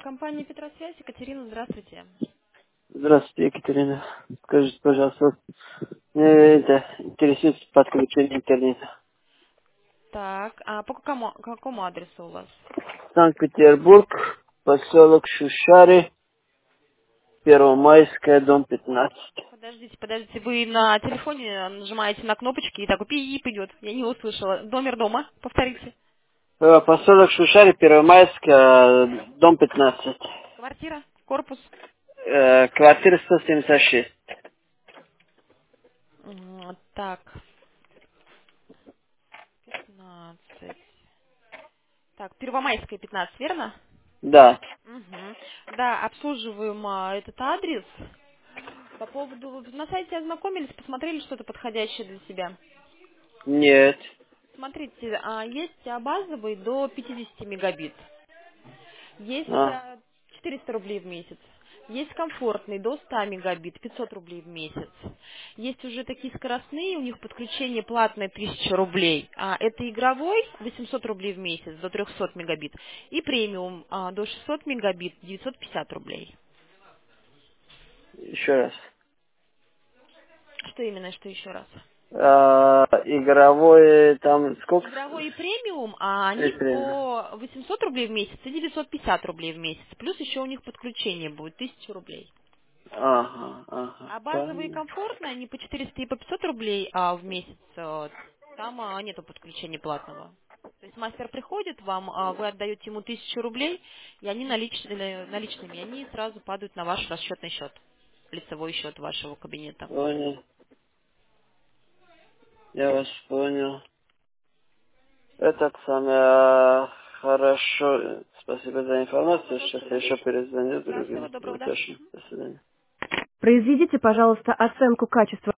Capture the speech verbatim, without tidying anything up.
Компания Петросвязь, Екатерина, здравствуйте. Здравствуйте, Екатерина. Скажите, пожалуйста, мне это интересует подключение интернета. Так, а по какому, какому адресу у вас? Санкт-Петербург, поселок Шушары, Первомайская, дом пятнадцать. Подождите, подождите, вы на телефоне нажимаете на кнопочки и такой пип идет. Я не услышала. Номер дома, повторите. Э, Поселок Шушары, Первомайская, дом пятнадцать. Квартира, корпус. Э, Квартира сто семьдесят шесть. М, Так, пятнадцать. Так, Первомайская, пятнадцать, верно? Да. Мгм. Да, обслуживаем а, этот адрес. По поводу... На сайте ознакомились, посмотрели что-то подходящее для себя. Нет. Смотрите, а, есть а, базовый до пятидесяти мегабит. Есть А, а, четыреста рублей в месяц. Есть комфортный до ста мегабит, пятьсот рублей в месяц. Есть уже такие скоростные, у них подключение платное тысяча рублей. А, это игровой восемьсот рублей в месяц до трехсот мегабит. И премиум а, до шестисот мегабит девятьсот пятьдесят рублей. еще раз. Что именно, что еще раз? А, игровой там сколько? Игровой и премиум, а они Есть время. по восемьсот рублей в месяц и девятьсот пятьдесят рублей в месяц. Плюс еще у них подключение будет тысяча рублей. Ага, ага, А базовые и понятно. комфортные, они по четыреста и по пятьсот рублей а, в месяц. э, Там а, нету подключения платного. То есть мастер приходит, вам, а, вы отдаете ему тысячу рублей, и они наличными, наличными, они сразу падают на ваш расчетный счет, лицевой счет вашего кабинета. Понял. Я вас понял. Этот самый, а, хорошо. Спасибо за информацию. Сейчас я еще перезвоню Да, всего другим. доброго, да. Уточню. До свидания. Произведите, пожалуйста, оценку качества